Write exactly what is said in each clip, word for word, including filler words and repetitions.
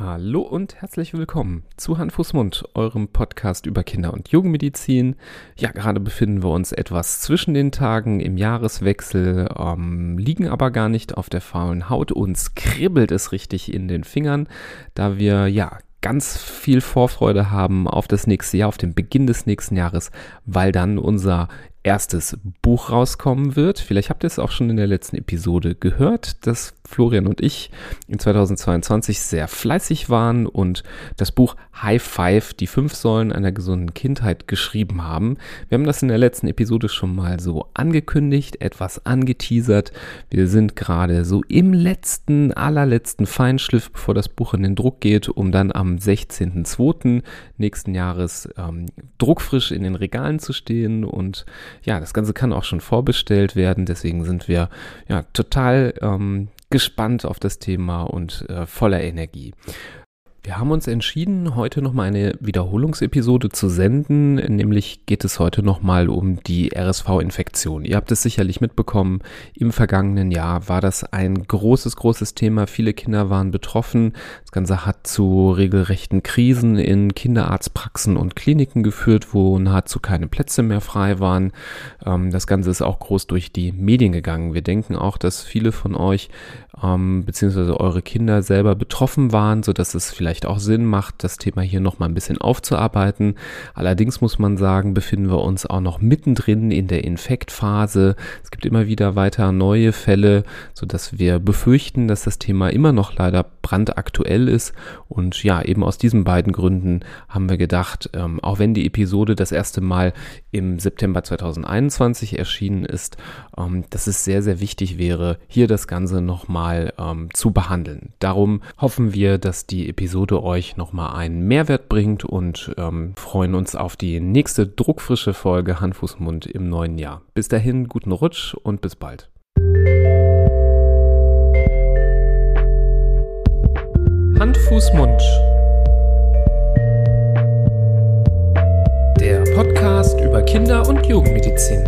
Hallo und herzlich willkommen zu Hand, Fuß, Mund, eurem Podcast über Kinder- und Jugendmedizin. Ja, gerade befinden wir uns etwas zwischen den Tagen im Jahreswechsel, ähm, liegen aber gar nicht auf der faulen Haut. Uns kribbelt es richtig in den Fingern, da wir ja ganz viel Vorfreude haben auf das nächste Jahr, auf den Beginn des nächsten Jahres, weil dann unser erstes Buch rauskommen wird. Vielleicht habt ihr es auch schon in der letzten Episode gehört, dass Florian und ich in zweitausendzweiundzwanzig sehr fleißig waren und das Buch High Five, die fünf Säulen einer gesunden Kindheit geschrieben haben. Wir haben das in der letzten Episode schon mal so angekündigt, etwas angeteasert. Wir sind gerade so im letzten, allerletzten Feinschliff, bevor das Buch in den Druck geht, um dann am sechzehnten zweiten nächsten Jahres ähm, druckfrisch in den Regalen zu stehen. Und ja, das Ganze kann auch schon vorbestellt werden. Deswegen sind wir ja total ähm, gespannt auf das Thema und äh, voller Energie. Wir haben uns entschieden, heute nochmal eine Wiederholungsepisode zu senden, nämlich geht es heute nochmal um die R S V-Infektion. Ihr habt es sicherlich mitbekommen, im vergangenen Jahr war das ein großes, großes Thema. Viele Kinder waren betroffen. Das Ganze hat zu regelrechten Krisen in Kinderarztpraxen und Kliniken geführt, wo nahezu keine Plätze mehr frei waren. Das Ganze ist auch groß durch die Medien gegangen. Wir denken auch, dass viele von euch ähm, beziehungsweise eure Kinder selber betroffen waren, sodass es vielleicht auch Sinn macht, das Thema hier nochmal ein bisschen aufzuarbeiten. Allerdings muss man sagen, befinden wir uns auch noch mittendrin in der Infektphase. Es gibt immer wieder weiter neue Fälle, sodass wir befürchten, dass das Thema immer noch leider brandaktuell ist. Und ja, eben aus diesen beiden Gründen haben wir gedacht, ähm, auch wenn die Episode das erste Mal im September zweitausendeinundzwanzig erschienen ist, ähm, dass es sehr, sehr wichtig wäre, hier das Ganze nochmal ähm, zu behandeln. Darum hoffen wir, dass die Episode euch nochmal einen Mehrwert bringt und ähm, freuen uns auf die nächste druckfrische Folge Hand, Fuß, Mund im neuen Jahr. Bis dahin, guten Rutsch und bis bald. Hand, Fuß, Mund. Der Podcast über Kinder- und Jugendmedizin.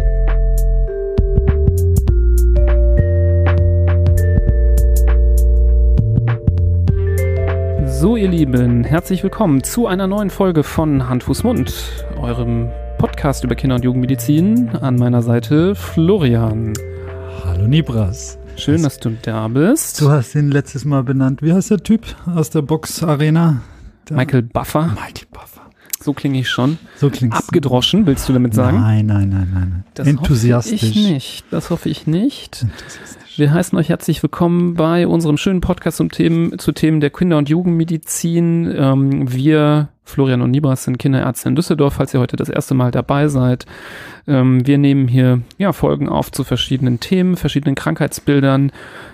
So, ihr Lieben, herzlich willkommen zu einer neuen Folge von Hand, Fuß, Mund, eurem Podcast über Kinder- und Jugendmedizin. An meiner Seite Florian. Hallo Nibras. Schön, dass du da bist. Du hast ihn letztes Mal benannt. Wie heißt der Typ aus der Box-Arena? Der Michael Buffer. Michael Buffer. So klinge ich schon. So klingst Abgedroschen, willst du damit sagen? Nein, nein, nein, nein. Das Enthusiastisch. hoffe ich nicht. Das hoffe ich nicht. Wir heißen euch herzlich willkommen bei unserem schönen Podcast zum Themen, zu Themen der Kinder- und Jugendmedizin. Ähm, wir, Florian und Nibras, sind Kinderärzte in Düsseldorf, falls ihr heute das erste Mal dabei seid. Ähm, wir nehmen hier ja, Folgen auf zu verschiedenen Themen, verschiedenen Krankheitsbildern,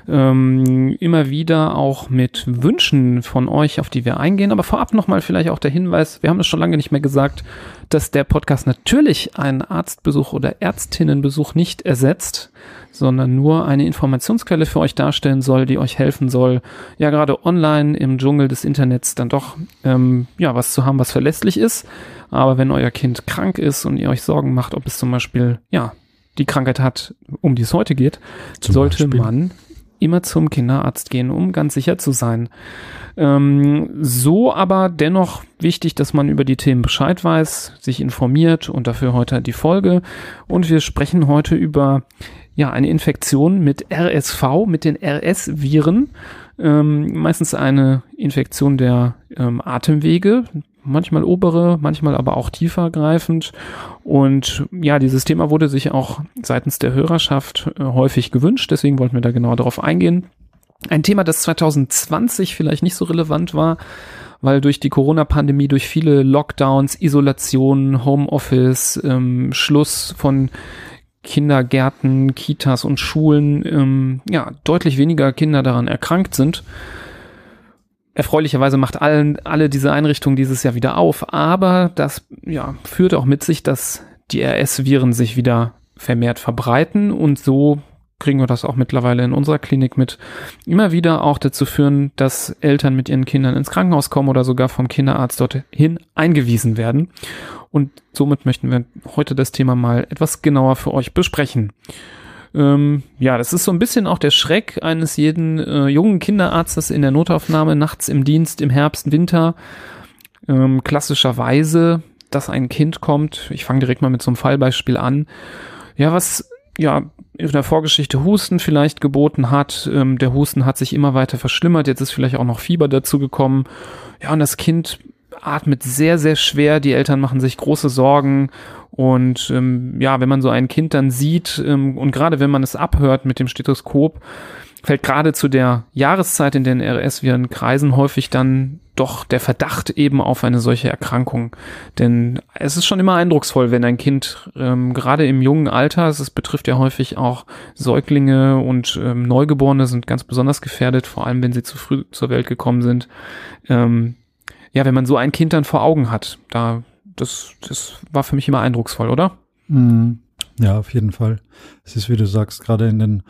ähm, immer wieder auch mit Wünschen von euch, auf die wir eingehen. Aber vorab nochmal vielleicht auch der Hinweis, wir haben das schon lange nicht mehr gesagt, dass der Podcast natürlich einen Arztbesuch oder Ärztinnenbesuch nicht ersetzt, sondern nur eine Informationsquelle für euch darstellen soll, die euch helfen soll, ja gerade online im Dschungel des Internets dann doch ähm, ja was zu haben, was verlässlich ist. Aber wenn euer Kind krank ist und ihr euch Sorgen macht, ob es zum Beispiel ja die Krankheit hat, um die es heute geht, zum sollte Beispiel. man immer zum Kinderarzt gehen, um ganz sicher zu sein. Ähm, so aber dennoch wichtig, dass man über die Themen Bescheid weiß, sich informiert und dafür heute die Folge. Und wir sprechen heute über ja eine Infektion mit R S V, mit den R S-Viren. Ähm, meistens eine Infektion der ähm, Atemwege, manchmal obere, manchmal aber auch tiefergreifend. Und ja, dieses Thema wurde sich auch seitens der Hörerschaft äh, häufig gewünscht, deswegen wollten wir da genau darauf eingehen. Ein Thema, das zweitausendzwanzig vielleicht nicht so relevant war, weil durch die Corona-Pandemie, durch viele Lockdowns, Isolation, Homeoffice, ähm, Schluss von Kindergärten, Kitas und Schulen, ähm, ja, deutlich weniger Kinder daran erkrankt sind. Erfreulicherweise macht allen, alle diese Einrichtungen dieses Jahr wieder auf, aber das ja, führt auch mit sich, dass die R S-Viren sich wieder vermehrt verbreiten und so kriegen wir das auch mittlerweile in unserer Klinik mit, immer wieder auch dazu führen, dass Eltern mit ihren Kindern ins Krankenhaus kommen oder sogar vom Kinderarzt dorthin eingewiesen werden. Und somit möchten wir heute das Thema mal etwas genauer für euch besprechen. Ähm, ja, das ist so ein bisschen auch der Schreck eines jeden äh, jungen Kinderarztes in der Notaufnahme, nachts im Dienst, im Herbst, Winter. Ähm, klassischerweise, dass ein Kind kommt, ich fange direkt mal mit so einem Fallbeispiel an, ja, was ja in der Vorgeschichte Husten vielleicht geboten hat. Ähm, der Husten hat sich immer weiter verschlimmert, jetzt ist vielleicht auch noch Fieber dazu gekommen. Ja, und das Kind atmet sehr, sehr schwer, die Eltern machen sich große Sorgen. Und ähm, ja, wenn man so ein Kind dann sieht ähm, und gerade wenn man es abhört mit dem Stethoskop, fällt gerade zu der Jahreszeit, in den R S-Viren kreisen, häufig dann doch der Verdacht eben auf eine solche Erkrankung. Denn es ist schon immer eindrucksvoll, wenn ein Kind ähm, gerade im jungen Alter, es betrifft ja häufig auch Säuglinge und ähm, Neugeborene sind ganz besonders gefährdet, vor allem wenn sie zu früh zur Welt gekommen sind. Ähm, ja, wenn man so ein Kind dann vor Augen hat, da Das, das war für mich immer eindrucksvoll, oder? Ja, auf jeden Fall. Es ist, wie du sagst, gerade in den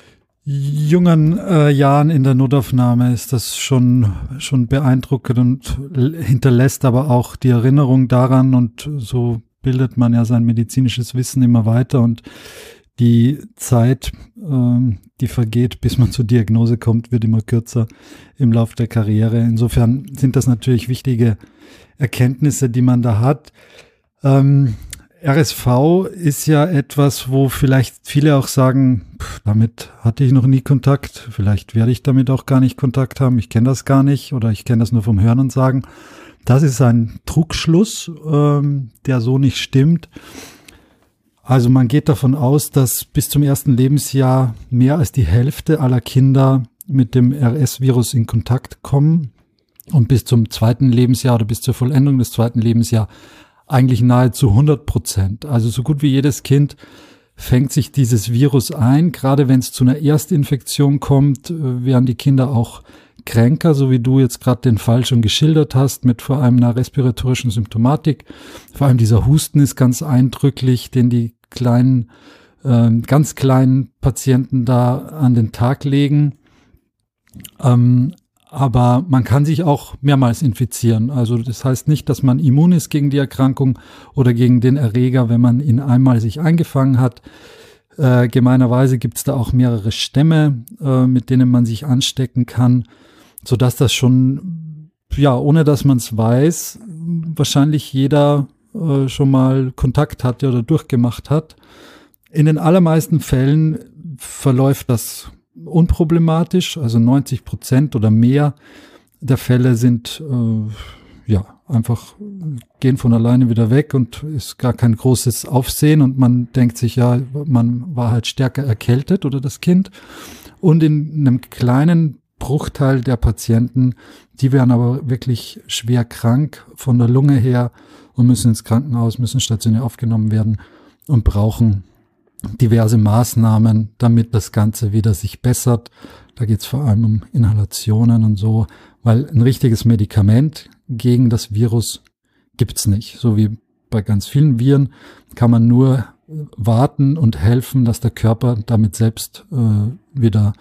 jungen äh, Jahren in der Notaufnahme ist das schon, schon beeindruckend und hinterlässt aber auch die Erinnerung daran und so bildet man ja sein medizinisches Wissen immer weiter und die Zeit, ähm, die vergeht, bis man zur Diagnose kommt, wird immer kürzer im Laufe der Karriere. Insofern sind das natürlich wichtige Erkenntnisse, die man da hat. Ähm, R S V ist ja etwas, wo vielleicht viele auch sagen, pff, damit hatte ich noch nie Kontakt, vielleicht werde ich damit auch gar nicht Kontakt haben, ich kenne das gar nicht oder ich kenne das nur vom Hören und Sagen. Das ist ein Trugschluss, ähm, der so nicht stimmt. Also man geht davon aus, dass bis zum ersten Lebensjahr mehr als die Hälfte aller Kinder mit dem R S-Virus in Kontakt kommen. Und bis zum zweiten Lebensjahr oder bis zur Vollendung des zweiten Lebensjahr eigentlich nahezu hundert Prozent. Also so gut wie jedes Kind fängt sich dieses Virus ein. Gerade wenn es zu einer Erstinfektion kommt, werden die Kinder auch kränker, so wie du jetzt gerade den Fall schon geschildert hast, mit vor allem einer respiratorischen Symptomatik. Vor allem dieser Husten ist ganz eindrücklich, den die kleinen, äh, ganz kleinen Patienten da an den Tag legen. Ähm, Aber man kann sich auch mehrmals infizieren. Also das heißt nicht, dass man immun ist gegen die Erkrankung oder gegen den Erreger, wenn man ihn einmal sich eingefangen hat. Äh, gemeinerweise gibt es da auch mehrere Stämme, äh, mit denen man sich anstecken kann, sodass das schon, ja, ohne dass man es weiß, wahrscheinlich jeder äh, schon mal Kontakt hatte oder durchgemacht hat. In den allermeisten Fällen verläuft das unproblematisch, also neunzig Prozent oder mehr der Fälle sind äh, ja einfach gehen von alleine wieder weg und ist gar kein großes Aufsehen und man denkt sich, ja, man war halt stärker erkältet oder das Kind. Und in einem kleinen Bruchteil der Patienten, die werden aber wirklich schwer krank von der Lunge her und müssen ins Krankenhaus, müssen stationär aufgenommen werden und brauchen diverse Maßnahmen, damit das Ganze wieder sich bessert. Da geht es vor allem um Inhalationen und so, weil ein richtiges Medikament gegen das Virus gibt's nicht. So wie bei ganz vielen Viren kann man nur warten und helfen, dass der Körper damit selbst äh, wieder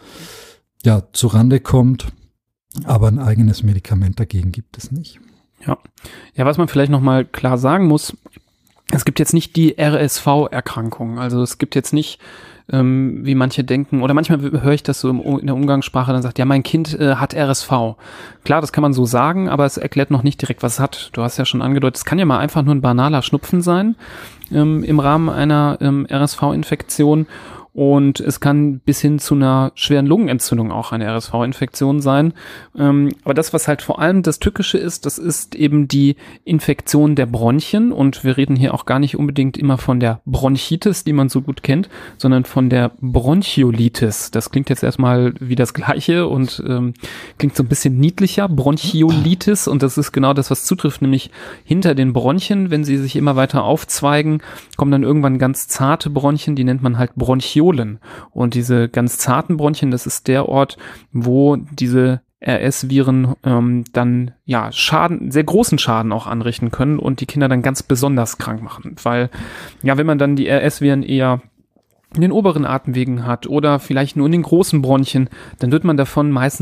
ja zurande kommt. Aber ein eigenes Medikament dagegen gibt es nicht. Ja, ja, was man vielleicht nochmal klar sagen muss, es gibt jetzt nicht die R S V-Erkrankung. Also es gibt jetzt nicht, ähm, wie manche denken, oder manchmal höre ich das so im, in der Umgangssprache, dann sagt, ja, mein Kind äh, hat R S V. Klar, das kann man so sagen, aber es erklärt noch nicht direkt, was es hat. Du hast ja schon angedeutet, es kann ja mal einfach nur ein banaler Schnupfen sein ähm, im Rahmen einer ähm, R S V-Infektion. Und es kann bis hin zu einer schweren Lungenentzündung auch eine R S V-Infektion sein. Ähm, aber das, was halt vor allem das Tückische ist, das ist eben die Infektion der Bronchien. Und wir reden hier auch gar nicht unbedingt immer von der Bronchitis, die man so gut kennt, sondern von der Bronchiolitis. Das klingt jetzt erstmal wie das Gleiche und ähm, klingt so ein bisschen niedlicher. Bronchiolitis. Und das ist genau das, was zutrifft, nämlich hinter den Bronchien, wenn sie sich immer weiter aufzweigen, kommen dann irgendwann ganz zarte Bronchien, die nennt man halt Bronchiolen. Und diese ganz zarten Bronchien, das ist der Ort, wo diese R S-Viren ähm, dann ja Schaden, sehr großen Schaden auch anrichten können und die Kinder dann ganz besonders krank machen. Weil, ja, wenn man dann die R S-Viren eher in den oberen Atemwegen hat oder vielleicht nur in den großen Bronchien, dann wird man davon meistens nicht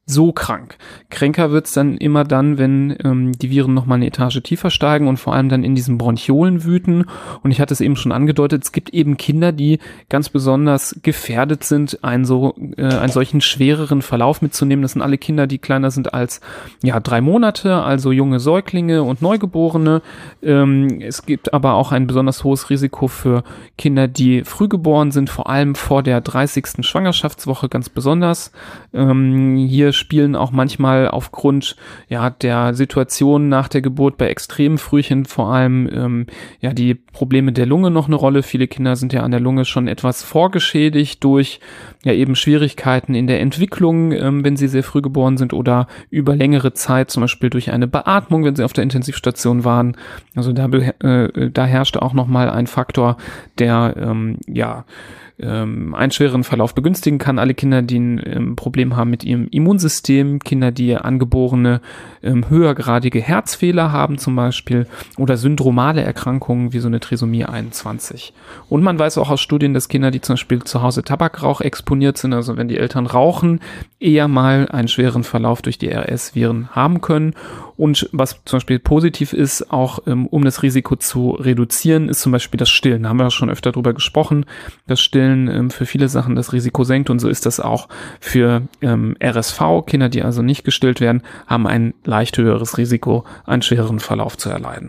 so krank. Kränker wird's dann immer dann, wenn ähm, die Viren nochmal eine Etage tiefer steigen und vor allem dann in diesen Bronchiolen wüten. Und ich hatte es eben schon angedeutet, es gibt eben Kinder, die ganz besonders gefährdet sind, einen so äh, einen solchen schwereren Verlauf mitzunehmen. Das sind alle Kinder, die kleiner sind als ja drei Monate, also junge Säuglinge und Neugeborene. Ähm, es gibt aber auch ein besonders hohes Risiko für Kinder, die früh geboren sind, vor allem vor der dreißigsten Schwangerschaftswoche ganz besonders. Ähm, hier spielen auch manchmal aufgrund ja der Situation nach der Geburt bei extremen Frühchen vor allem ähm, ja die Probleme der Lunge noch eine Rolle. Viele Kinder sind ja an der Lunge schon etwas vorgeschädigt durch ja eben Schwierigkeiten in der Entwicklung, ähm, wenn sie sehr früh geboren sind oder über längere Zeit, zum Beispiel durch eine Beatmung, wenn sie auf der Intensivstation waren. Also da, äh, da herrscht auch nochmal ein Faktor, der ähm, ja ähm, einen schweren Verlauf begünstigen kann. Alle Kinder, die ein ähm, Problem haben mit ihrem Immunsystem, Kinder, die angeborene ähm, höhergradige Herzfehler haben zum Beispiel oder syndromale Erkrankungen wie so eine Trisomie einundzwanzig. Und man weiß auch aus Studien, dass Kinder, die zum Beispiel zu Hause Tabakrauch exponiert sind, also wenn die Eltern rauchen, eher mal einen schweren Verlauf durch die R S-Viren haben können. Und was zum Beispiel positiv ist, auch ähm, um das Risiko zu reduzieren, ist zum Beispiel das Stillen. Da haben wir schon öfter drüber gesprochen. Das Stillen ähm, für viele Sachen das Risiko senkt und so ist das auch für ähm, R S V. Kinder, die also nicht gestillt werden, haben ein leicht höheres Risiko, einen schwereren Verlauf zu erleiden.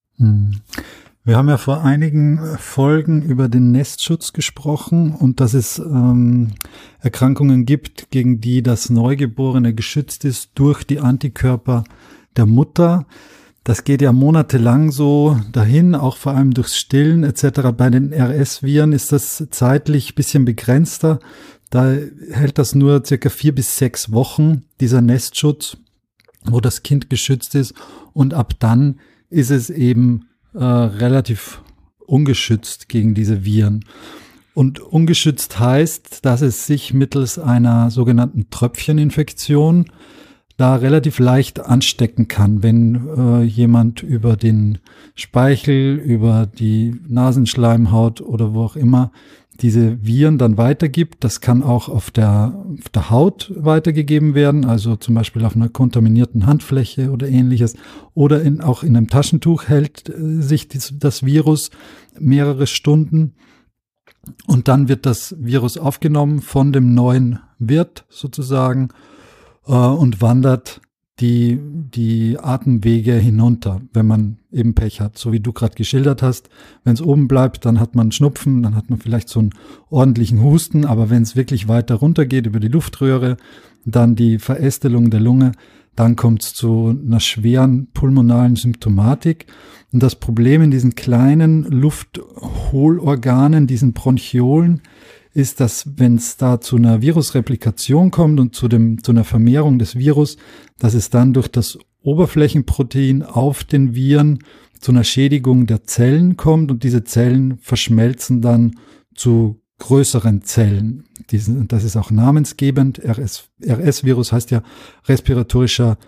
Hm. Wir haben ja vor einigen Folgen über den Nestschutz gesprochen und dass es ähm, Erkrankungen gibt, gegen die das Neugeborene geschützt ist durch die Antikörper der Mutter. Das geht ja monatelang so dahin, auch vor allem durchs Stillen et cetera. Bei den R S-Viren ist das zeitlich ein bisschen begrenzter. Da hält das nur circa vier bis sechs Wochen, dieser Nestschutz, wo das Kind geschützt ist. Und ab dann ist es eben äh, relativ ungeschützt gegen diese Viren. Und ungeschützt heißt, dass es sich mittels einer sogenannten Tröpfcheninfektion da relativ leicht anstecken kann, wenn äh, jemand über den Speichel, über die Nasenschleimhaut oder wo auch immer diese Viren dann weitergibt. Das kann auch auf der, auf der Haut weitergegeben werden, also zum Beispiel auf einer kontaminierten Handfläche oder ähnliches. Oder in, auch in einem Taschentuch hält äh, sich dies, das Virus mehrere Stunden. Und dann wird das Virus aufgenommen von dem neuen Wirt sozusagen und wandert die, die Atemwege hinunter, wenn man eben Pech hat, so wie du gerade geschildert hast. Wenn es oben bleibt, dann hat man Schnupfen, dann hat man vielleicht so einen ordentlichen Husten, aber wenn es wirklich weiter runter geht über die Luftröhre, dann die Verästelung der Lunge, dann kommt es zu einer schweren pulmonalen Symptomatik. Und das Problem in diesen kleinen Lufthohlorganen, diesen Bronchiolen, ist, dass wenn es da zu einer Virusreplikation kommt und zu dem zu einer Vermehrung des Virus, dass es dann durch das Oberflächenprotein auf den Viren zu einer Schädigung der Zellen kommt und diese Zellen verschmelzen dann zu größeren Zellen. Diesen, das ist auch namensgebend. R S, R S-Virus heißt ja respiratorischer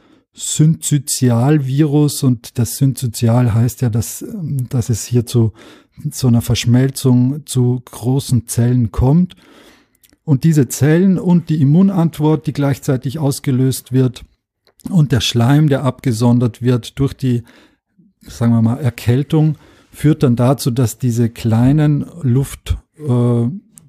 Synzytialvirus und das Synzytial heißt ja, dass, dass es hier zu so einer Verschmelzung zu großen Zellen kommt. Und diese Zellen und die Immunantwort, die gleichzeitig ausgelöst wird und der Schleim, der abgesondert wird durch die, sagen wir mal, Erkältung, führt dann dazu, dass diese kleinen Luft, äh,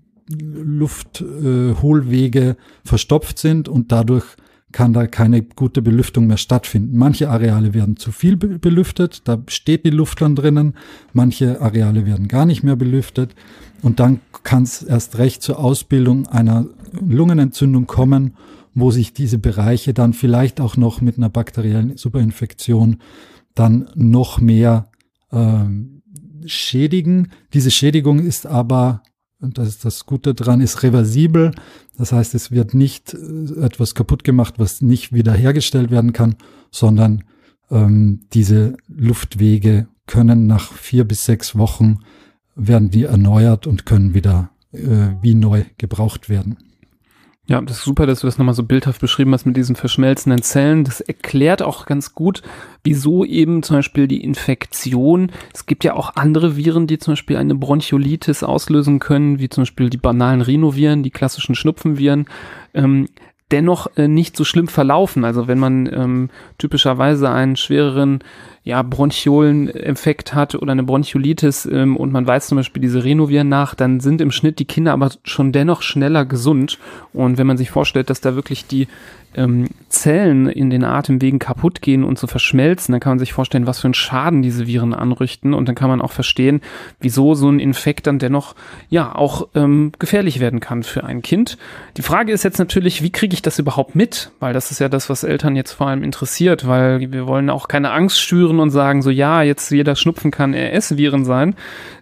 Lufthohlwege äh, verstopft sind und dadurch kann da keine gute Belüftung mehr stattfinden. Manche Areale werden zu viel be- belüftet, da steht die Luft dann drinnen, manche Areale werden gar nicht mehr belüftet und dann kann es erst recht zur Ausbildung einer Lungenentzündung kommen, wo sich diese Bereiche dann vielleicht auch noch mit einer bakteriellen Superinfektion dann noch mehr ähm, schädigen. Diese Schädigung ist aber, und das ist das Gute dran, ist reversibel. Das heißt, es wird nicht etwas kaputt gemacht, was nicht wiederhergestellt werden kann, sondern ähm, diese Luftwege können nach vier bis sechs Wochen werden die erneuert und können wieder äh, wie neu gebraucht werden. Ja, das ist super, dass du das nochmal so bildhaft beschrieben hast mit diesen verschmelzenden Zellen. Das erklärt auch ganz gut, wieso eben zum Beispiel die Infektion, es gibt ja auch andere Viren, die zum Beispiel eine Bronchiolitis auslösen können, wie zum Beispiel die banalen Rhinoviren, die klassischen Schnupfenviren. Ähm, dennoch äh, nicht so schlimm verlaufen. Also wenn man ähm, typischerweise einen schwereren ja, Bronchioleneffekt hat oder eine Bronchiolitis ähm, und man weiß zum Beispiel diese Renovieren nach, dann sind im Schnitt die Kinder aber schon dennoch schneller gesund. Und wenn man sich vorstellt, dass da wirklich die ähm, Zellen in den Atemwegen kaputt gehen und so verschmelzen, dann kann man sich vorstellen, was für einen Schaden diese Viren anrichten, und dann kann man auch verstehen, wieso so ein Infekt dann dennoch ja auch ähm, gefährlich werden kann für ein Kind. Die Frage ist jetzt natürlich, wie kriege ich das überhaupt mit? Weil das ist ja das, was Eltern jetzt vor allem interessiert, weil wir wollen auch keine Angst schüren und sagen so, ja, jetzt jeder Schnupfen kann R S-Viren sein.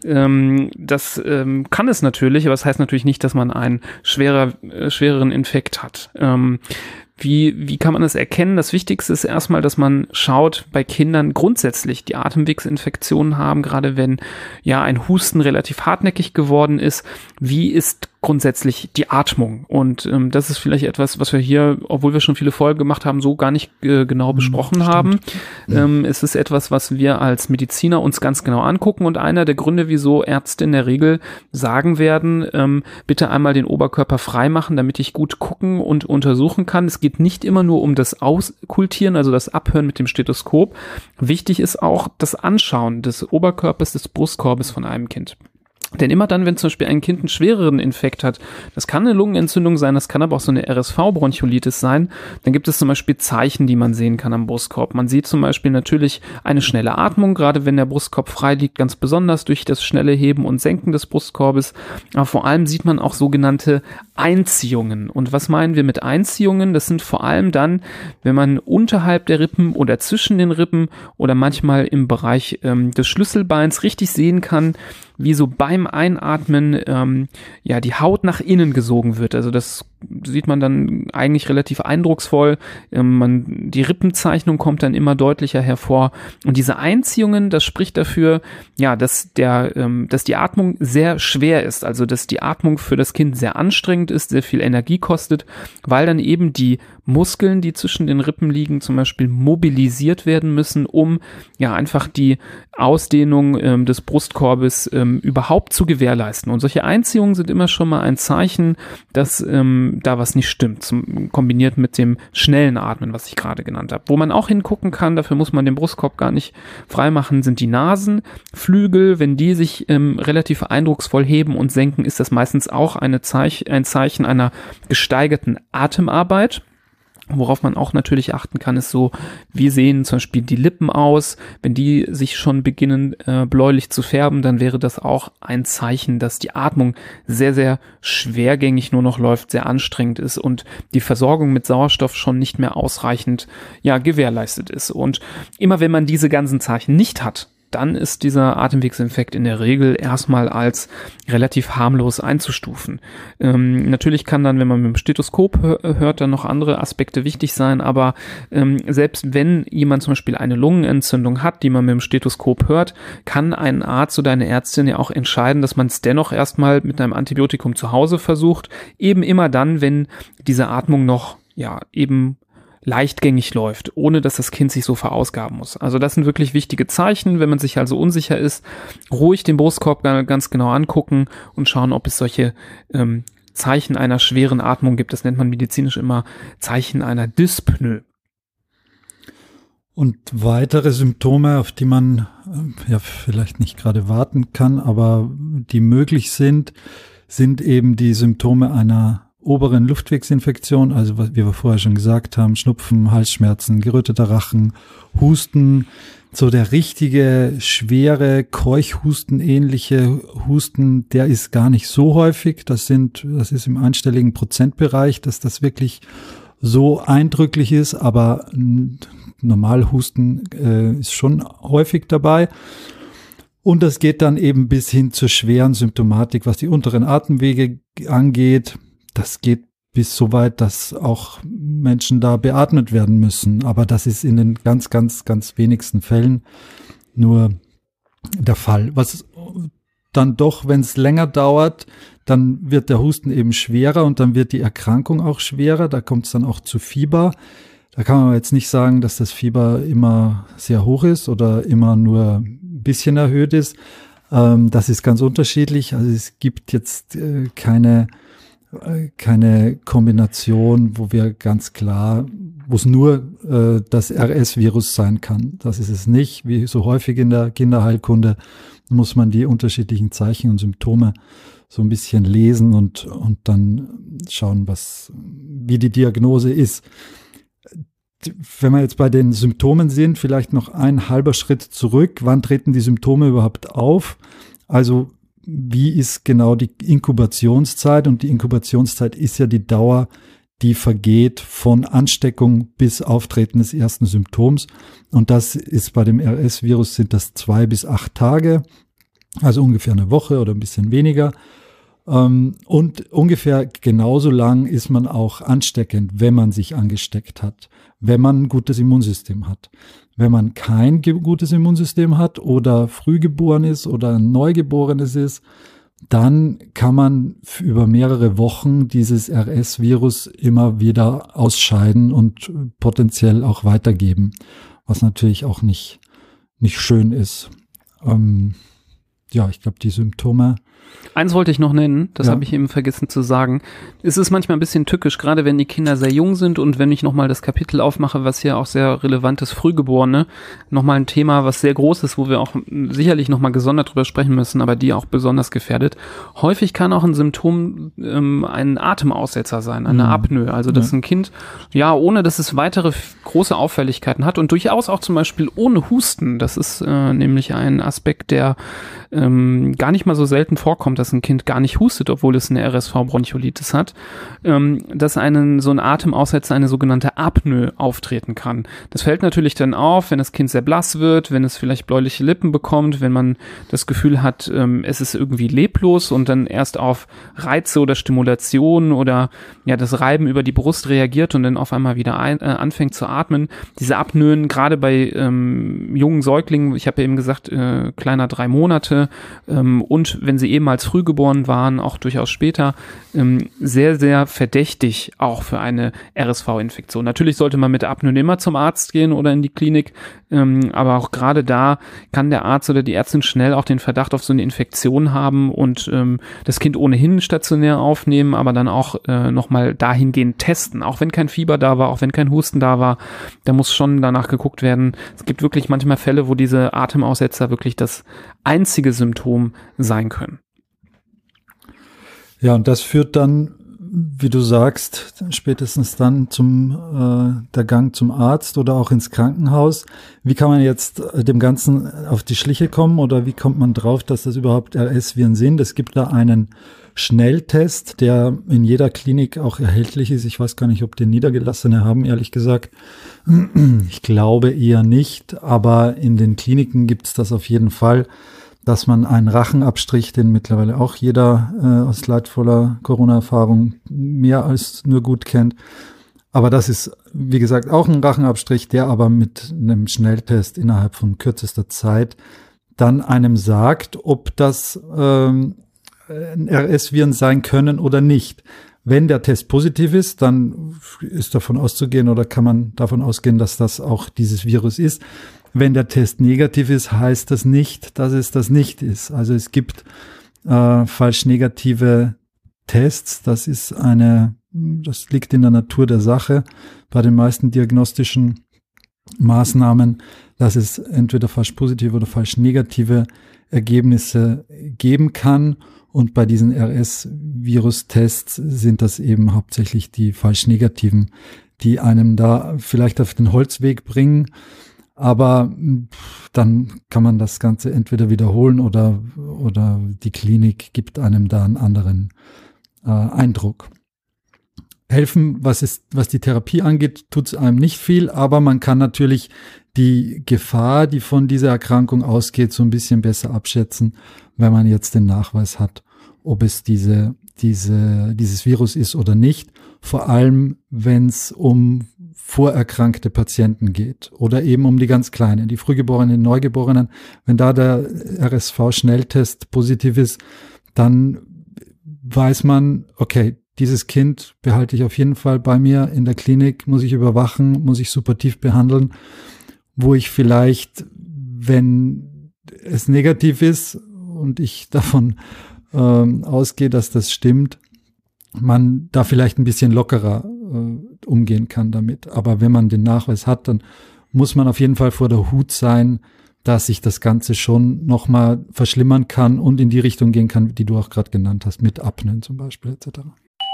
Ähm, das ähm, kann es natürlich, aber das heißt natürlich nicht, dass man einen schwerer, äh, schwereren Infekt hat. Ähm, Wie, wie kann man das erkennen? Das Wichtigste ist erstmal, dass man schaut, bei Kindern grundsätzlich, die Atemwegsinfektionen haben, gerade wenn ja ein Husten relativ hartnäckig geworden ist, wie ist grundsätzlich die Atmung? Und ähm, das ist vielleicht etwas, was wir hier, obwohl wir schon viele Folgen gemacht haben, so gar nicht äh, genau besprochen Stimmt. haben. Ähm, es ist etwas, was wir als Mediziner uns ganz genau angucken, und einer der Gründe, wieso Ärzte in der Regel sagen werden, ähm, bitte einmal den Oberkörper frei machen, damit ich gut gucken und untersuchen kann. Es geht nicht immer nur um das Auskultieren, also das Abhören mit dem Stethoskop. Wichtig ist auch das Anschauen des Oberkörpers, des Brustkorbes von einem Kind. Denn immer dann, wenn zum Beispiel ein Kind einen schwereren Infekt hat, das kann eine Lungenentzündung sein, das kann aber auch so eine R S V-Bronchiolitis sein, dann gibt es zum Beispiel Zeichen, die man sehen kann am Brustkorb. Man sieht zum Beispiel natürlich eine schnelle Atmung, gerade wenn der Brustkorb frei liegt, ganz besonders durch das schnelle Heben und Senken des Brustkorbes. Aber vor allem sieht man auch sogenannte Einziehungen. Und was meinen wir mit Einziehungen? Das sind vor allem dann, wenn man unterhalb der Rippen oder zwischen den Rippen oder manchmal im Bereich ähm, des Schlüsselbeins richtig sehen kann, wie so beim Einatmen ähm, ja die Haut nach innen gesogen wird. Also das sieht man dann eigentlich relativ eindrucksvoll. Ähm, man, die Rippenzeichnung kommt dann immer deutlicher hervor. Und diese Einziehungen, das spricht dafür, ja, dass der, ähm, dass die Atmung sehr schwer ist. Also dass die Atmung für das Kind sehr anstrengend ist, sehr viel Energie kostet, weil dann eben die Muskeln, die zwischen den Rippen liegen, zum Beispiel mobilisiert werden müssen, um ja einfach die Ausdehnung ähm, des Brustkorbes ähm, überhaupt zu gewährleisten. Und solche Einziehungen sind immer schon mal ein Zeichen, dass ähm, da was nicht stimmt, zum, kombiniert mit dem schnellen Atmen, was ich gerade genannt habe. Wo man auch hingucken kann, dafür muss man den Brustkorb gar nicht freimachen, sind die Nasenflügel. Wenn die sich ähm, relativ eindrucksvoll heben und senken, ist das meistens auch eine Zeich- ein Zeichen einer gesteigerten Atemarbeit. Worauf man auch natürlich achten kann, ist so, wie sehen zum Beispiel die Lippen aus. Wenn die sich schon beginnen äh, bläulich zu färben, dann wäre das auch ein Zeichen, dass die Atmung sehr, sehr schwergängig nur noch läuft, sehr anstrengend ist und die Versorgung mit Sauerstoff schon nicht mehr ausreichend ja gewährleistet ist. Und immer wenn man diese ganzen Zeichen nicht hat, dann ist dieser Atemwegsinfekt in der Regel erstmal als relativ harmlos einzustufen. Ähm, natürlich kann dann, wenn man mit dem Stethoskop hör, hört, dann noch andere Aspekte wichtig sein, aber ähm, selbst wenn jemand zum Beispiel eine Lungenentzündung hat, die man mit dem Stethoskop hört, kann ein Arzt oder eine Ärztin ja auch entscheiden, dass man es dennoch erstmal mit einem Antibiotikum zu Hause versucht, eben immer dann, wenn diese Atmung noch, ja, eben leichtgängig läuft, ohne dass das Kind sich so verausgaben muss. Also das sind wirklich wichtige Zeichen. Wenn man sich also unsicher ist, ruhig den Brustkorb ganz genau angucken und schauen, ob es solche ähm, Zeichen einer schweren Atmung gibt. Das nennt man medizinisch immer Zeichen einer Dyspnoe. Und weitere Symptome, auf die man äh, ja vielleicht nicht gerade warten kann, aber die möglich sind, sind eben die Symptome einer oberen Luftwegsinfektion, also wie wir vorher schon gesagt haben, Schnupfen, Halsschmerzen, geröteter Rachen, Husten, so der richtige, schwere, Keuchhusten-ähnliche Husten, der ist gar nicht so häufig. Das sind, das ist im einstelligen Prozentbereich, dass das wirklich so eindrücklich ist, aber Normalhusten äh, ist schon häufig dabei. Und das geht dann eben bis hin zur schweren Symptomatik, was die unteren Atemwege angeht. Das geht bis so weit, dass auch Menschen da beatmet werden müssen. Aber das ist in den ganz, ganz, ganz wenigsten Fällen nur der Fall. Was dann doch, wenn es länger dauert, dann wird der Husten eben schwerer und dann wird die Erkrankung auch schwerer. Da kommt es dann auch zu Fieber. Da kann man jetzt nicht sagen, dass das Fieber immer sehr hoch ist oder immer nur ein bisschen erhöht ist. Ähm, das ist ganz unterschiedlich. Also es gibt jetzt äh, keine keine Kombination, wo wir ganz klar, wo es nur äh, das R S-Virus sein kann. Das ist es nicht. Wie so häufig in der Kinderheilkunde muss man die unterschiedlichen Zeichen und Symptome so ein bisschen lesen und, und dann schauen, was, wie die Diagnose ist. Wenn wir jetzt bei den Symptomen sind, vielleicht noch ein halber Schritt zurück. Wann treten die Symptome überhaupt auf? Also wie ist genau die Inkubationszeit? Und die Inkubationszeit ist ja die Dauer, die vergeht von Ansteckung bis Auftreten des ersten Symptoms. Und das ist bei dem R S-Virus sind das zwei bis acht Tage, also ungefähr eine Woche oder ein bisschen weniger. Und ungefähr genauso lang ist man auch ansteckend, wenn man sich angesteckt hat, wenn man ein gutes Immunsystem hat. Wenn man kein gutes Immunsystem hat oder frühgeboren ist oder ein Neugeborenes ist, dann kann man über mehrere Wochen dieses R S-Virus immer wieder ausscheiden und potenziell auch weitergeben, was natürlich auch nicht, nicht schön ist. Ähm, ja, ich glaube, die Symptome. Eins wollte ich noch nennen, das ja. habe ich eben vergessen zu sagen. Es ist manchmal ein bisschen tückisch, gerade wenn die Kinder sehr jung sind und wenn ich nochmal das Kapitel aufmache, was hier auch sehr relevant ist, Frühgeborene, nochmal ein Thema, was sehr groß ist, wo wir auch sicherlich nochmal gesondert drüber sprechen müssen, aber die auch besonders gefährdet. Häufig kann auch ein Symptom ähm, ein Atemaussetzer sein, eine mhm. Apnoe, also dass ja. ein Kind, ja, ohne dass es weitere große Auffälligkeiten hat und durchaus auch zum Beispiel ohne Husten, das ist äh, nämlich ein Aspekt, der ähm, gar nicht mal so selten vorkommt, dass ein Kind gar nicht hustet, obwohl es eine R S V-Bronchiolitis hat, ähm, dass einen so ein Atemaussetzer, eine sogenannte Apnoe auftreten kann. Das fällt natürlich dann auf, wenn das Kind sehr blass wird, wenn es vielleicht bläuliche Lippen bekommt, wenn man das Gefühl hat, ähm, es ist irgendwie leblos und dann erst auf Reize oder Stimulation oder ja das Reiben über die Brust reagiert und dann auf einmal wieder ein, äh, anfängt zu atmen. Diese Apnoen, gerade bei ähm, jungen Säuglingen, ich habe ja eben gesagt, äh, kleiner drei Monate ähm, und wenn sie ehemals früh geboren waren, auch durchaus später, ähm, sehr, sehr verdächtig auch für eine R S V-Infektion. Natürlich sollte man mit Apnoe immer zum Arzt gehen oder in die Klinik, ähm, aber auch gerade da kann der Arzt oder die Ärztin schnell auch den Verdacht auf so eine Infektion haben und ähm, das Kind ohnehin stationär aufnehmen, aber dann auch äh, nochmal dahingehend testen, auch wenn kein Fieber da war, auch wenn kein Husten da war, da muss schon danach geguckt werden. Es gibt wirklich manchmal Fälle, wo diese Atemaussetzer wirklich das einzige Symptom sein können. Ja, und das führt dann, wie du sagst, spätestens dann zum äh, der Gang zum Arzt oder auch ins Krankenhaus. Wie kann man jetzt dem Ganzen auf die Schliche kommen oder wie kommt man drauf, dass das überhaupt R S-Viren sind? Es gibt da einen Schnelltest, der in jeder Klinik auch erhältlich ist. Ich weiß gar nicht, ob den Niedergelassene haben, ehrlich gesagt. Ich glaube eher nicht, aber in den Kliniken gibt es das auf jeden Fall, dass man einen Rachenabstrich, den mittlerweile auch jeder äh, aus leidvoller Corona-Erfahrung mehr als nur gut kennt. Aber das ist, wie gesagt, auch ein Rachenabstrich, der aber mit einem Schnelltest innerhalb von kürzester Zeit dann einem sagt, ob das ähm, R S-Viren sein können oder nicht. Wenn der Test positiv ist, dann ist davon auszugehen oder kann man davon ausgehen, dass das auch dieses Virus ist. Wenn der Test negativ ist, heißt das nicht, dass es das nicht ist. Also es gibt äh, falsch negative Tests. Das ist eine, das liegt in der Natur der Sache. Bei den meisten diagnostischen Maßnahmen, dass es entweder falsch positive oder falsch negative Ergebnisse geben kann. Und bei diesen R S-Virus-Tests sind das eben hauptsächlich die falsch negativen, die einem da vielleicht auf den Holzweg bringen. Aber dann kann man das Ganze entweder wiederholen oder, oder die Klinik gibt einem da einen anderen äh, Eindruck. Helfen, was ist, was die Therapie angeht, tut es einem nicht viel, aber man kann natürlich die Gefahr, die von dieser Erkrankung ausgeht, so ein bisschen besser abschätzen, wenn man jetzt den Nachweis hat, ob es diese, diese, dieses Virus ist oder nicht. Vor allem, wenn es um vorerkrankte Patienten geht oder eben um die ganz Kleinen, die Frühgeborenen, Neugeborenen. Wenn da der R S V-Schnelltest positiv ist, dann weiß man, okay, dieses Kind behalte ich auf jeden Fall bei mir in der Klinik, muss ich überwachen, muss ich supportiv behandeln, wo ich vielleicht, wenn es negativ ist und ich davon ähm, ausgehe, dass das stimmt, man da vielleicht ein bisschen lockerer äh, umgehen kann damit. Aber wenn man den Nachweis hat, dann muss man auf jeden Fall vor der Hut sein, dass sich das Ganze schon nochmal verschlimmern kann und in die Richtung gehen kann, die du auch gerade genannt hast, mit Apnoen zum Beispiel et cetera.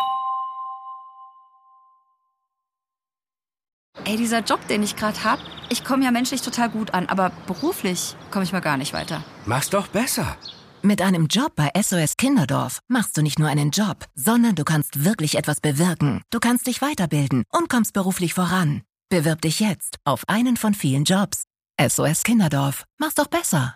Ey, dieser Job, den ich gerade habe, ich komme ja menschlich total gut an, aber beruflich komme ich mal gar nicht weiter. Mach's doch besser. Mit einem Job bei S O S Kinderdorf machst du nicht nur einen Job, sondern du kannst wirklich etwas bewirken. Du kannst dich weiterbilden und kommst beruflich voran. Bewirb dich jetzt auf einen von vielen Jobs. S O S Kinderdorf. Mach's doch besser.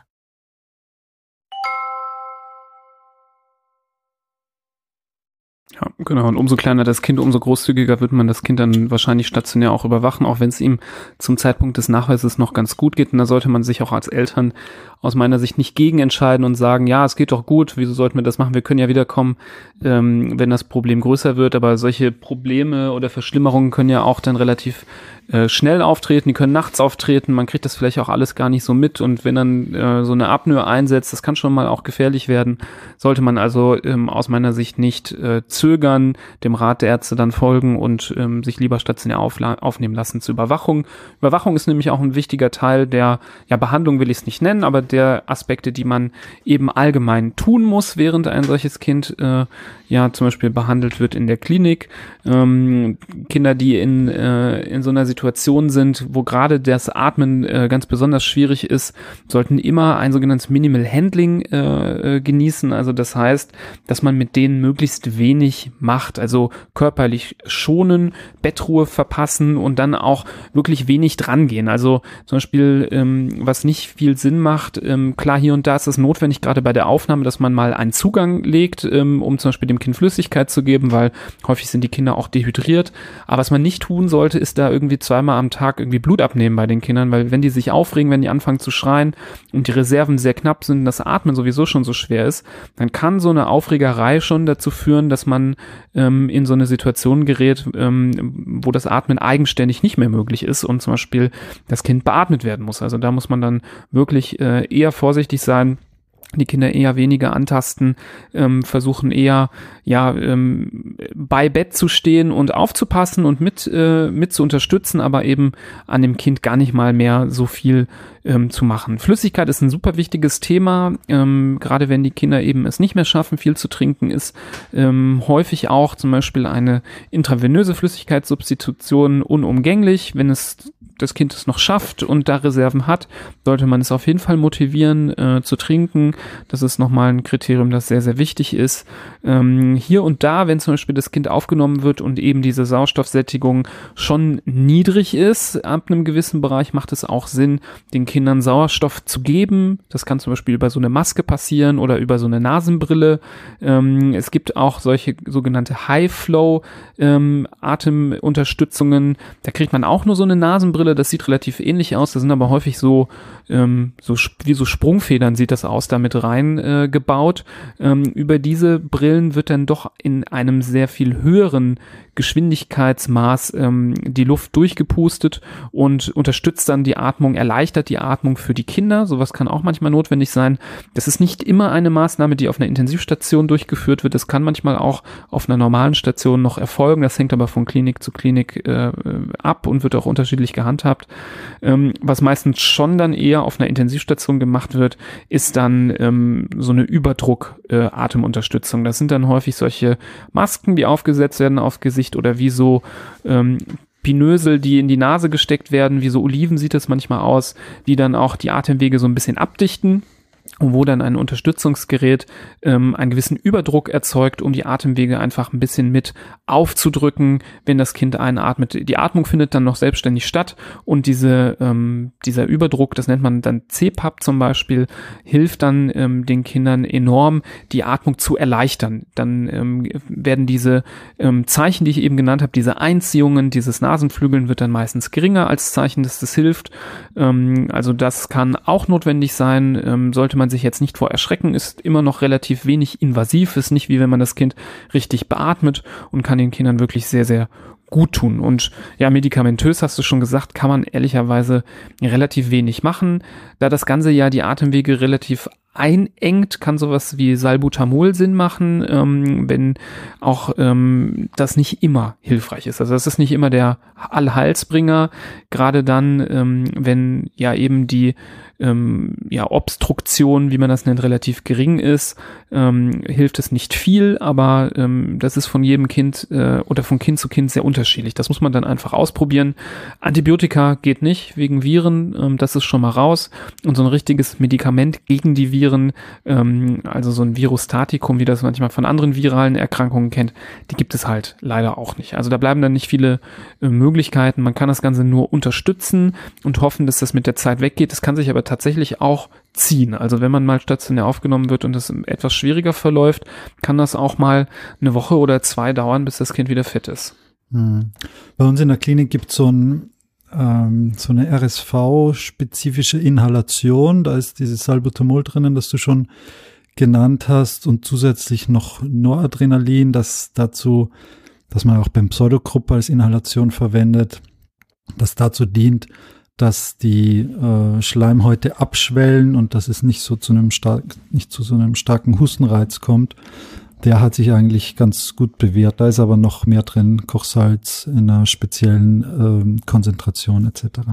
Ja, genau. Und umso kleiner das Kind, umso großzügiger wird man das Kind dann wahrscheinlich stationär auch überwachen, auch wenn es ihm zum Zeitpunkt des Nachweises noch ganz gut geht. Und da sollte man sich auch als Eltern aus meiner Sicht nicht gegen entscheiden und sagen, ja, es geht doch gut, wieso sollten wir das machen? Wir können ja wiederkommen, ähm, wenn das Problem größer wird. Aber solche Probleme oder Verschlimmerungen können ja auch dann relativ äh, schnell auftreten. Die können nachts auftreten. Man kriegt das vielleicht auch alles gar nicht so mit. Und wenn dann äh, so eine Apnoe einsetzt, das kann schon mal auch gefährlich werden. Sollte man also ähm, aus meiner Sicht nicht äh, zögern, dem Rat der Ärzte dann folgen und ähm, sich lieber stationär aufla- aufnehmen lassen zur Überwachung. Überwachung ist nämlich auch ein wichtiger Teil der, ja, Behandlung will ich es nicht nennen, aber der Aspekte, die man eben allgemein tun muss, während ein solches Kind äh, ja zum Beispiel behandelt wird in der Klinik. Ähm, Kinder, die in äh, in so einer Situation sind, wo gerade das Atmen äh, ganz besonders schwierig ist, sollten immer ein sogenanntes Minimal Handling äh, äh, genießen. Also das heißt, dass man mit denen möglichst wenig macht. Also körperlich schonen, Bettruhe verpassen und dann auch wirklich wenig drangehen. Also zum Beispiel, ähm, was nicht viel Sinn macht, ähm, klar, hier und da ist es notwendig, gerade bei der Aufnahme, dass man mal einen Zugang legt, ähm, um zum Beispiel dem Kind Flüssigkeit zu geben, weil häufig sind die Kinder auch dehydriert. Aber was man nicht tun sollte, ist da irgendwie zweimal am Tag irgendwie Blut abnehmen bei den Kindern, weil wenn die sich aufregen, wenn die anfangen zu schreien und die Reserven sehr knapp sind, das Atmen sowieso schon so schwer ist, dann kann so eine Aufregerei schon dazu führen, dass man ähm, in so eine Situation gerät, ähm, wo das Atmen eigenständig nicht mehr möglich ist und zum Beispiel das Kind beatmet werden muss. Also da muss man dann wirklich äh, eher vorsichtig sein, die Kinder eher weniger antasten, ähm, versuchen eher ja ähm, bei Bett zu stehen und aufzupassen und mit äh, mit zu unterstützen, aber eben an dem Kind gar nicht mal mehr so viel ähm, zu machen. Flüssigkeit ist ein super wichtiges Thema, ähm, gerade wenn die Kinder eben es nicht mehr schaffen, viel zu trinken, ist ähm, häufig auch zum Beispiel eine intravenöse Flüssigkeitssubstitution unumgänglich. Wenn es das Kind es noch schafft und da Reserven hat, sollte man es auf jeden Fall motivieren äh, zu trinken. Das ist nochmal ein Kriterium, das sehr, sehr wichtig ist. Ähm, hier und da, wenn zum Beispiel das Kind aufgenommen wird und eben diese Sauerstoffsättigung schon niedrig ist, ab einem gewissen Bereich macht es auch Sinn, den Kindern Sauerstoff zu geben. Das kann zum Beispiel über so eine Maske passieren oder über so eine Nasenbrille. Ähm, es gibt auch solche sogenannte High-Flow-Atemunterstützungen. Ähm, da kriegt man auch nur so eine Nasenbrille. Das sieht relativ ähnlich aus. Da sind aber häufig so, ähm, so wie so Sprungfedern sieht das aus, da mit rein äh, gebaut. Ähm, über diese Brillen wird dann doch in einem sehr viel höheren Geschwindigkeitsmaß ähm, die Luft durchgepustet und unterstützt dann die Atmung, erleichtert die Atmung für die Kinder. Sowas kann auch manchmal notwendig sein. Das ist nicht immer eine Maßnahme, die auf einer Intensivstation durchgeführt wird. Das kann manchmal auch auf einer normalen Station noch erfolgen. Das hängt aber von Klinik zu Klinik äh, ab und wird auch unterschiedlich gehandhabt. Ähm, was meistens schon dann eher auf einer Intensivstation gemacht wird, ist dann ähm, so eine Überdruck-Atemunterstützung. Äh, das sind dann häufig solche Masken, die aufgesetzt werden aufs Gesicht oder wie so ähm, Pinösel, die in die Nase gesteckt werden, wie so Oliven sieht das manchmal aus, die dann auch die Atemwege so ein bisschen abdichten. Wo dann ein Unterstützungsgerät ähm, einen gewissen Überdruck erzeugt, um die Atemwege einfach ein bisschen mit aufzudrücken, wenn das Kind einatmet. Die Atmung findet dann noch selbstständig statt und diese ähm, dieser Überdruck, das nennt man dann C PAP zum Beispiel, hilft dann ähm, den Kindern enorm, die Atmung zu erleichtern. Dann ähm, werden diese ähm, Zeichen, die ich eben genannt habe, diese Einziehungen, dieses Nasenflügeln wird dann meistens geringer als Zeichen, dass das hilft. Ähm, also das kann auch notwendig sein, ähm, sollte man sich jetzt nicht vor erschrecken, ist immer noch relativ wenig invasiv, ist nicht wie wenn man das Kind richtig beatmet und kann den Kindern wirklich sehr, sehr gut tun. Und ja, medikamentös, hast du schon gesagt, kann man ehrlicherweise relativ wenig machen, da das Ganze ja die Atemwege relativ einengt, kann sowas wie Salbutamol Sinn machen, ähm, wenn auch ähm, das nicht immer hilfreich ist. Also das ist nicht immer der Allheilsbringer, gerade dann, ähm, wenn ja eben die ähm, ja, Obstruktion, wie man das nennt, relativ gering ist, ähm, hilft es nicht viel, aber ähm, das ist von jedem Kind äh, oder von Kind zu Kind sehr unterschiedlich. Das muss man dann einfach ausprobieren. Antibiotika geht nicht wegen Viren, ähm, das ist schon mal raus. Und so ein richtiges Medikament gegen die Viren, ähm, also so ein Virostatikum, wie das manchmal von anderen viralen Erkrankungen kennt, die gibt es halt leider auch nicht. Also da bleiben dann nicht viele äh, Möglichkeiten. Man kann das Ganze nur unterstützen und hoffen, dass das mit der Zeit weggeht. Das kann sich aber tatsächlich auch ziehen. Also wenn man mal stationär aufgenommen wird und es etwas schwieriger verläuft, kann das auch mal eine Woche oder zwei dauern, bis das Kind wieder fit ist. Hm. Bei uns in der Klinik gibt es so, ein, ähm, so eine R S V-spezifische Inhalation. Da ist dieses Salbutamol drinnen, das du schon genannt hast, und zusätzlich noch Noradrenalin, das dazu, dass man auch beim Pseudogrupp als Inhalation verwendet, das dazu dient, dass die äh, Schleimhäute abschwellen und dass es nicht so zu einem stark, nicht zu so einem starken Hustenreiz kommt. Der hat sich eigentlich ganz gut bewährt. Da ist aber noch mehr drin, Kochsalz in einer speziellen ähm, Konzentration et cetera.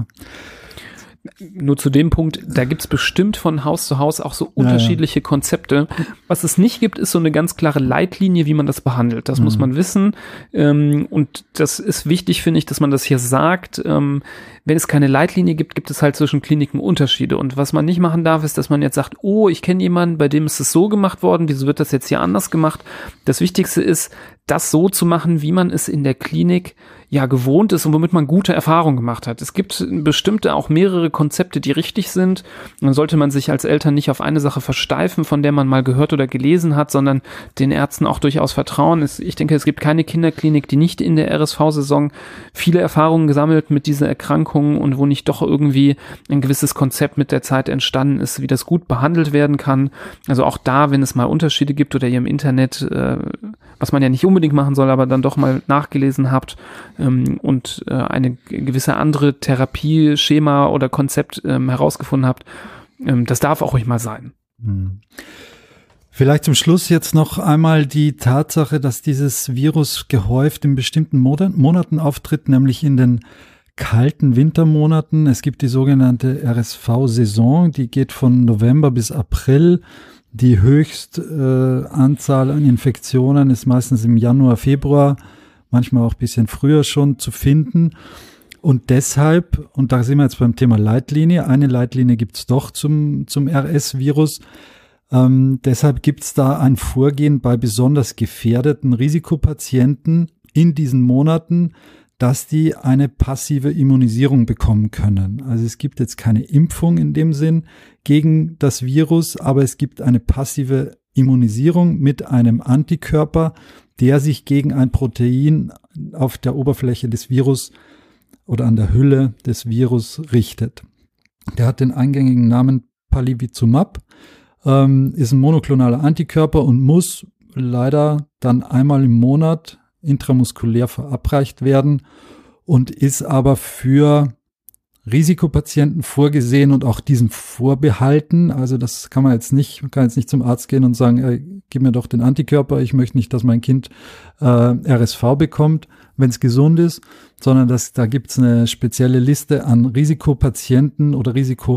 Nur zu dem Punkt, da gibt's bestimmt von Haus zu Haus auch so unterschiedliche ja, ja. Konzepte. Was es nicht gibt, ist so eine ganz klare Leitlinie, wie man das behandelt. Das mhm. muss man wissen. Ähm, und das ist wichtig, finde ich, dass man das hier sagt. Ähm, wenn es keine Leitlinie gibt, gibt es halt zwischen Kliniken Unterschiede. Und was man nicht machen darf, ist, dass man jetzt sagt, oh, ich kenne jemanden, bei dem ist es so gemacht worden, wieso wird das jetzt hier anders gemacht? Das Wichtigste ist, das so zu machen, wie man es in der Klinik ja gewohnt ist und womit man gute Erfahrungen gemacht hat. Es gibt bestimmte auch mehrere Konzepte, die richtig sind. Dann sollte man sich als Eltern nicht auf eine Sache versteifen, von der man mal gehört oder gelesen hat, sondern den Ärzten auch durchaus vertrauen. Es, ich denke, es gibt keine Kinderklinik, die nicht in der R S V-Saison viele Erfahrungen gesammelt mit dieser Erkrankung und wo nicht doch irgendwie ein gewisses Konzept mit der Zeit entstanden ist, wie das gut behandelt werden kann. Also auch da, wenn es mal Unterschiede gibt oder ihr im Internet, äh, was man ja nicht unbedingt machen soll, aber dann doch mal nachgelesen habt, und äh, eine gewisse andere Therapieschema oder Konzept ähm, herausgefunden habt, ähm, das darf auch ruhig mal sein. Hm. Vielleicht zum Schluss jetzt noch einmal die Tatsache, dass dieses Virus gehäuft in bestimmten Monaten auftritt, nämlich in den kalten Wintermonaten. Es gibt die sogenannte R S V-Saison, die geht von November bis April. Die höchste äh, Anzahl an Infektionen ist meistens im Januar, Februar, manchmal auch ein bisschen früher schon zu finden. Und deshalb, und da sind wir jetzt beim Thema Leitlinie, eine Leitlinie gibt es doch zum, zum R S-Virus. Ähm, deshalb gibt es da ein Vorgehen bei besonders gefährdeten Risikopatienten in diesen Monaten, dass die eine passive Immunisierung bekommen können. Also es gibt jetzt keine Impfung in dem Sinn gegen das Virus, aber es gibt eine passive Immunisierung mit einem Antikörper, der sich gegen ein Protein auf der Oberfläche des Virus oder an der Hülle des Virus richtet. Der hat den eingängigen Namen Palivizumab, ähm, ist ein monoklonaler Antikörper und muss leider dann einmal im Monat intramuskulär verabreicht werden und ist aber für Risikopatienten vorgesehen und auch diesen vorbehalten. Also das kann man jetzt nicht, man kann jetzt nicht zum Arzt gehen und sagen, ey, gib mir doch den Antikörper, ich möchte nicht, dass mein Kind äh, R S V bekommt, wenn es gesund ist, sondern das, da gibt es eine spezielle Liste an Risikopatienten oder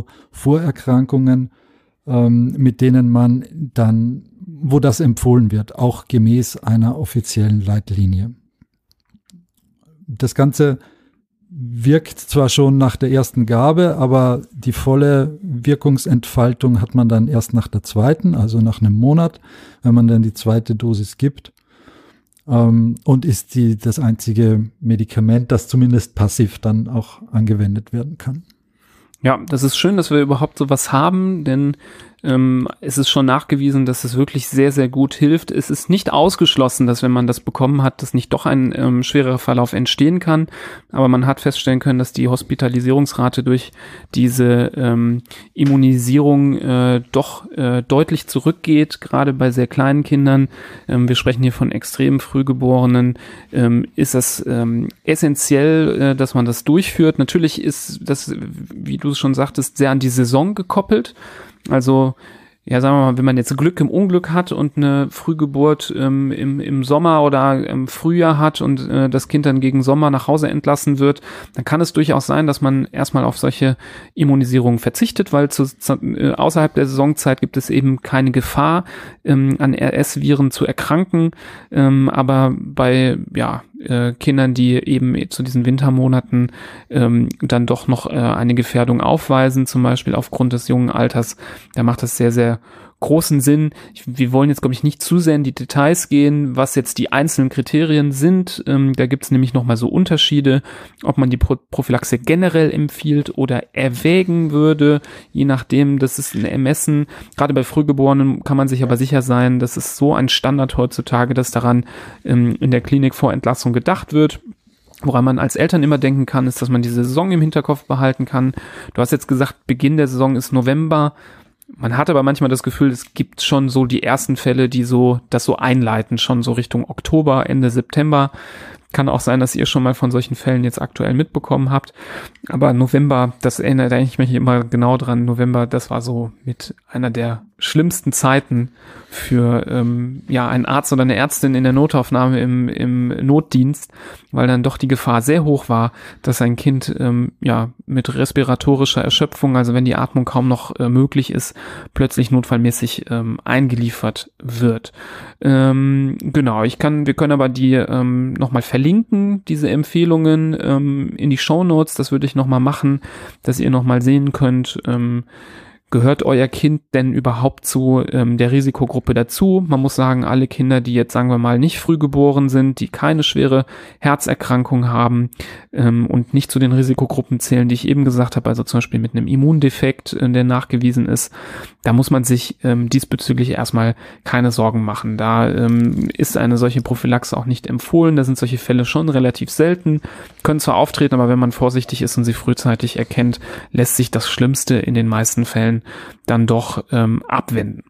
Risikovorerkrankungen, ähm, mit denen man dann, wo das empfohlen wird, auch gemäß einer offiziellen Leitlinie. Das Ganze wirkt zwar schon nach der ersten Gabe, aber die volle Wirkungsentfaltung hat man dann erst nach der zweiten, also nach einem Monat, wenn man dann die zweite Dosis gibt. Ähm, und ist die das einzige Medikament, das zumindest passiv dann auch angewendet werden kann. Ja, das ist schön, dass wir überhaupt sowas haben, denn ähm, es ist schon nachgewiesen, dass es wirklich sehr, sehr gut hilft. Es ist nicht ausgeschlossen, dass wenn man das bekommen hat, dass nicht doch ein ähm, schwerer Verlauf entstehen kann, aber man hat feststellen können, dass die Hospitalisierungsrate durch diese ähm, Immunisierung äh, doch äh, deutlich zurückgeht, gerade bei sehr kleinen Kindern. Ähm, wir sprechen hier von extrem Frühgeborenen. Ähm, ist das ähm, essentiell, äh, dass man das durchführt. Natürlich ist das, wie du es schon sagtest, sehr an die Saison gekoppelt. Also ja, sagen wir mal, wenn man jetzt Glück im Unglück hat und eine Frühgeburt ähm, im, im Sommer oder im Frühjahr hat und äh, das Kind dann gegen Sommer nach Hause entlassen wird, dann kann es durchaus sein, dass man erstmal auf solche Immunisierungen verzichtet, weil zu, zu, äh, außerhalb der Saisonzeit gibt es eben keine Gefahr, ähm, an R S-Viren zu erkranken. Ähm, aber bei ja, äh, Kindern, die eben zu diesen Wintermonaten ähm, dann doch noch äh, eine Gefährdung aufweisen, zum Beispiel aufgrund des jungen Alters, da macht es sehr, sehr großen Sinn. Ich, wir wollen jetzt, glaube ich, nicht zu sehr in die Details gehen, was jetzt die einzelnen Kriterien sind. Ähm, da gibt es nämlich nochmal so Unterschiede, ob man die Pro- Prophylaxe generell empfiehlt oder erwägen würde, je nachdem, das ist ein Ermessen. Gerade bei Frühgeborenen kann man sich aber sicher sein, das ist so ein Standard heutzutage, dass daran ähm, in der Klinik vor Entlassung gedacht wird. Woran man als Eltern immer denken kann, ist, dass man diese Saison im Hinterkopf behalten kann. Du hast jetzt gesagt, Beginn der Saison ist November. Man hat aber manchmal das Gefühl, es gibt schon so die ersten Fälle, die so das so einleiten, schon so Richtung Oktober, Ende September. Kann auch sein, dass ihr schon mal von solchen Fällen jetzt aktuell mitbekommen habt. Aber November, das erinnert ich mich immer genau dran. November, das war so mit einer der schlimmsten Zeiten für ähm, ja einen Arzt oder eine Ärztin in der Notaufnahme im, im Notdienst, weil dann doch die Gefahr sehr hoch war, dass ein Kind ähm, ja mit respiratorischer Erschöpfung, also wenn die Atmung kaum noch äh, möglich ist, plötzlich notfallmäßig ähm, eingeliefert wird. Ähm, genau, ich kann, wir können aber die ähm, nochmal verlinken, diese Empfehlungen ähm, in die Shownotes. Das würde ich nochmal machen, dass ihr nochmal sehen könnt, ähm, gehört euer Kind denn überhaupt zu ähm, der Risikogruppe dazu? Man muss sagen, alle Kinder, die jetzt, sagen wir mal, nicht früh geboren sind, die keine schwere Herzerkrankung haben ähm, und nicht zu den Risikogruppen zählen, die ich eben gesagt habe, also zum Beispiel mit einem Immundefekt, äh, der nachgewiesen ist, da muss man sich ähm, diesbezüglich erstmal keine Sorgen machen. Da ähm, ist eine solche Prophylaxe auch nicht empfohlen. Da sind solche Fälle schon relativ selten, können zwar auftreten, aber wenn man vorsichtig ist und sie frühzeitig erkennt, lässt sich das Schlimmste in den meisten Fällen dann doch ähm, abwenden.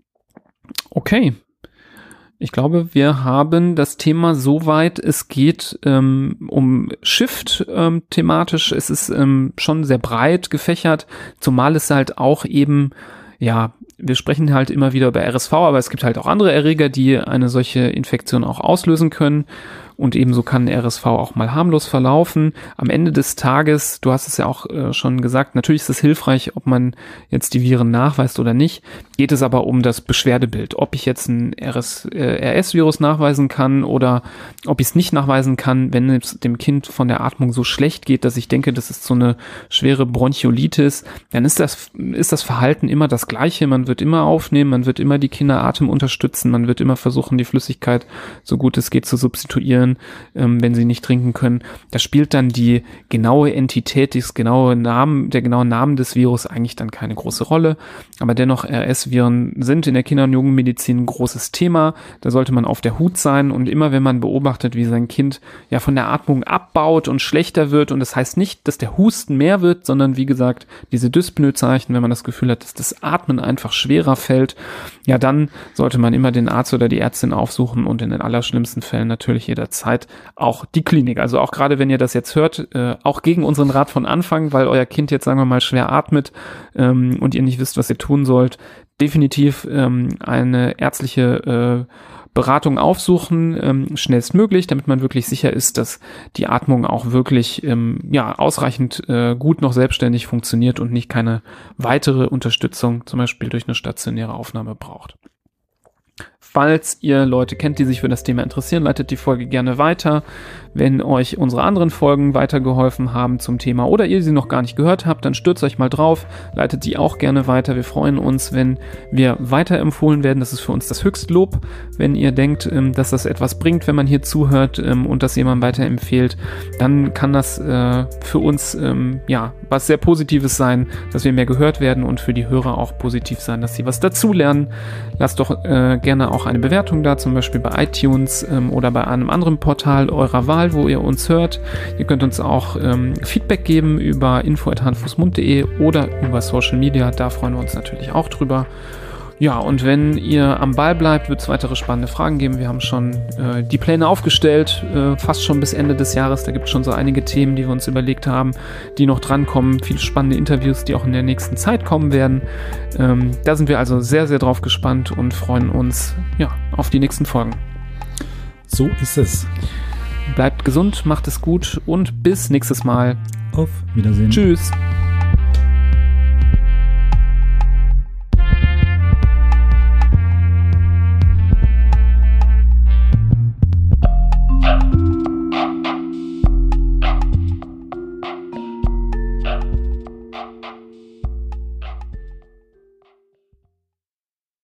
Okay. Ich glaube, wir haben das Thema soweit, es geht ähm, um Shift ähm, thematisch. Es ist ähm, schon sehr breit gefächert, zumal es halt auch eben, ja, wir sprechen halt immer wieder über R S V, aber es gibt halt auch andere Erreger, die eine solche Infektion auch auslösen können. Und ebenso kann R S V auch mal harmlos verlaufen. Am Ende des Tages, du hast es ja auch äh, schon gesagt, natürlich ist es hilfreich, ob man jetzt die Viren nachweist oder nicht. Geht es aber um das Beschwerdebild. Ob ich jetzt ein R S-Virus nachweisen kann oder ob ich es nicht nachweisen kann, wenn es dem Kind von der Atmung so schlecht geht, dass ich denke, das ist so eine schwere Bronchiolitis, dann ist das, ist das Verhalten immer das Gleiche. Man wird immer aufnehmen, man wird immer die Kinder Atem unterstützen, man wird immer versuchen, die Flüssigkeit so gut es geht zu substituieren, Ähm, wenn sie nicht trinken können. Da spielt dann die genaue Entität, das genaue Namen, der genaue Name des Virus eigentlich dann keine große Rolle. Aber dennoch, R S-Viren sind in der Kinder- und Jugendmedizin ein großes Thema. Da sollte man auf der Hut sein und immer, wenn man beobachtet, wie sein Kind ja von der Atmung abbaut und schlechter wird, und das heißt nicht, dass der Husten mehr wird, sondern wie gesagt, diese Dyspnoe-Zeichen, wenn man das Gefühl hat, dass das Atmen einfach schwerer fällt, ja, dann sollte man immer den Arzt oder die Ärztin aufsuchen und in den allerschlimmsten Fällen natürlich jederzeit Zeit auch die Klinik. Also auch gerade wenn ihr das jetzt hört, äh, auch gegen unseren Rat von Anfang, weil euer Kind jetzt, sagen wir mal, schwer atmet ähm, und ihr nicht wisst, was ihr tun sollt, definitiv ähm, eine ärztliche äh, Beratung aufsuchen, ähm, schnellstmöglich, damit man wirklich sicher ist, dass die Atmung auch wirklich ähm, ja ausreichend äh, gut noch selbstständig funktioniert und nicht keine weitere Unterstützung, zum Beispiel durch eine stationäre Aufnahme braucht. Falls ihr Leute kennt, die sich für das Thema interessieren, leitet die Folge gerne weiter. Wenn euch unsere anderen Folgen weitergeholfen haben zum Thema oder ihr sie noch gar nicht gehört habt, dann stürzt euch mal drauf, leitet die auch gerne weiter. Wir freuen uns, wenn wir weiterempfohlen werden. Das ist für uns das Höchstlob, wenn ihr denkt, dass das etwas bringt, wenn man hier zuhört und das jemand weiterempfehlt, dann kann das für uns ja was sehr Positives sein, dass wir mehr gehört werden und für die Hörer auch positiv sein, dass sie was dazulernen. Lasst doch gerne auch eine Bewertung da, zum Beispiel bei iTunes ähm, oder bei einem anderen Portal eurer Wahl, wo ihr uns hört. Ihr könnt uns auch ähm, Feedback geben über info at handfußmund punkt de oder über Social Media, da freuen wir uns natürlich auch drüber. Ja, und wenn ihr am Ball bleibt, wird es weitere spannende Fragen geben. Wir haben schon äh, die Pläne aufgestellt, äh, fast schon bis Ende des Jahres. Da gibt es schon so einige Themen, die wir uns überlegt haben, die noch drankommen. Viele spannende Interviews, die auch in der nächsten Zeit kommen werden. Ähm, da sind wir also sehr, sehr drauf gespannt und freuen uns ja, auf die nächsten Folgen. So ist es. Bleibt gesund, macht es gut und bis nächstes Mal. Auf Wiedersehen. Tschüss.